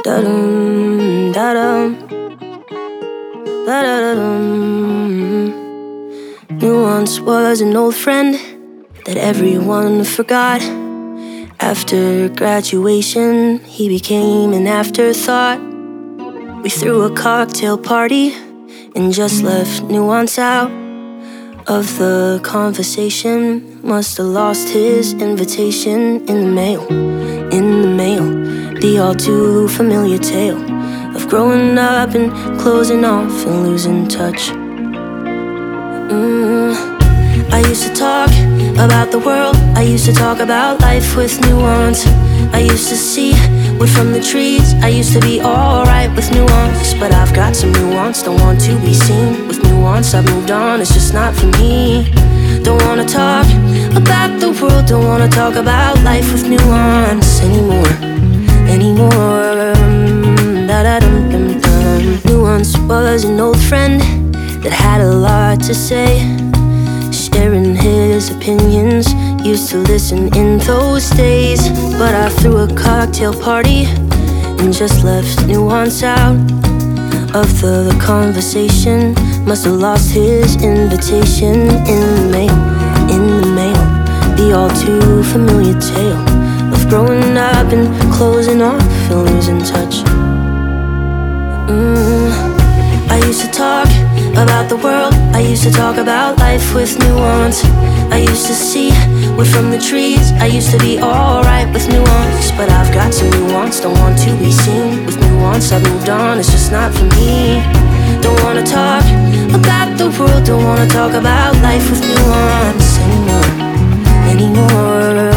Da-dum, da-dum, da-da-da-dum. Nuance was an old friend that everyone forgot. After graduation, he became an afterthought. We threw a cocktail party and just left Nuance out of the conversation. Must have lost his invitation in the mail, in the mail. The all too familiar tale of growing up and closing off and losing touch. I used to talk about the world, I used to talk about life with nuance. I used to see wood from the trees, I used to be alright with nuance. But I've got some nuance, don't want to be seen with nuance. I've moved on, it's just not for me. Don't wanna talk about the world, don't wanna talk about life with nuance anymore. Nuance was an old friend that had a lot to say, sharing his opinions, used to listen in those days. But I threw a cocktail party and just left Nuance out of the conversation. Must have lost his invitation in the mail, in the mail. The all too familiar tale of growing up and closing off and losing touch. I used to talk about the world, I used to talk about life with nuance. I used to see wood from the trees, I used to be alright with nuance. But I've got some nuance, don't want to be seen with nuance. I've moved on, it's just not for me. Don't wanna talk about the world, don't wanna talk about life with nuance anymore.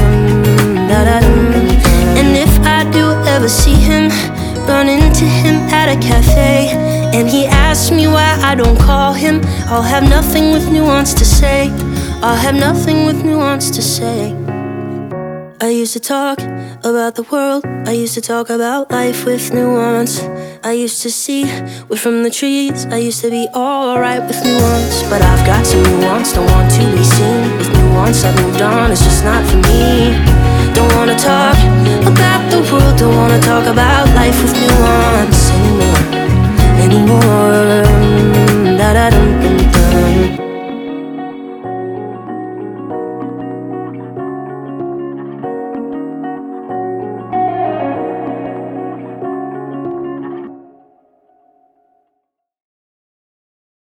And if I do ever see him, run into him at a cafe, and he asks me why I don't call him, I'll have nothing with nuance to say. I'll have nothing with nuance to say. I used to talk about the world, I used to talk about life with nuance. I used to see wood from the trees, I used to be alright with nuance. But I've got some nuance, don't want to be seen with nuance. I've moved on, it's just not for me. Don't wanna talk about the world, don't wanna talk about life with nuance anymore.